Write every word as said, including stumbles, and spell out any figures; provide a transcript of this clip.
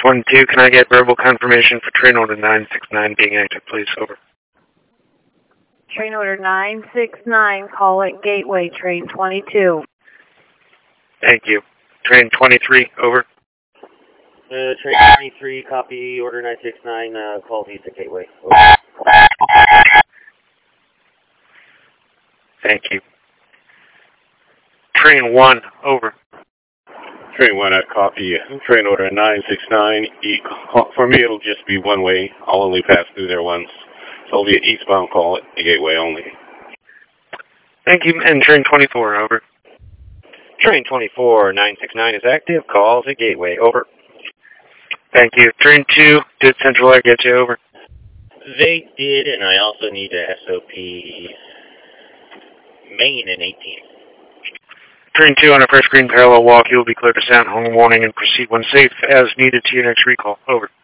one two, can I get verbal confirmation for train order nine six nine being active, please? Over. Train order nine six nine, call it Gateway, train twenty-two. Thank you. Train twenty-three, over. Uh, train twenty-three, copy order nine six nine, uh, call Visa Gateway. Over. Thank you. Train one, over. Train one, I copy train order nine six nine. E for me, it'll just be one way. I'll only pass through there once. So it'll be an eastbound call at the Gateway only. Thank you. And train twenty-four, over. Train twenty-four, nine six nine is active, call the Gateway. Over. Thank you. Train two, did Central Air get you? Over. They did, and I also need a S O P Main and eighteen. Train two on a first green parallel walk, you will be cleared to sound home warning and proceed when safe as needed to your next recall. Over.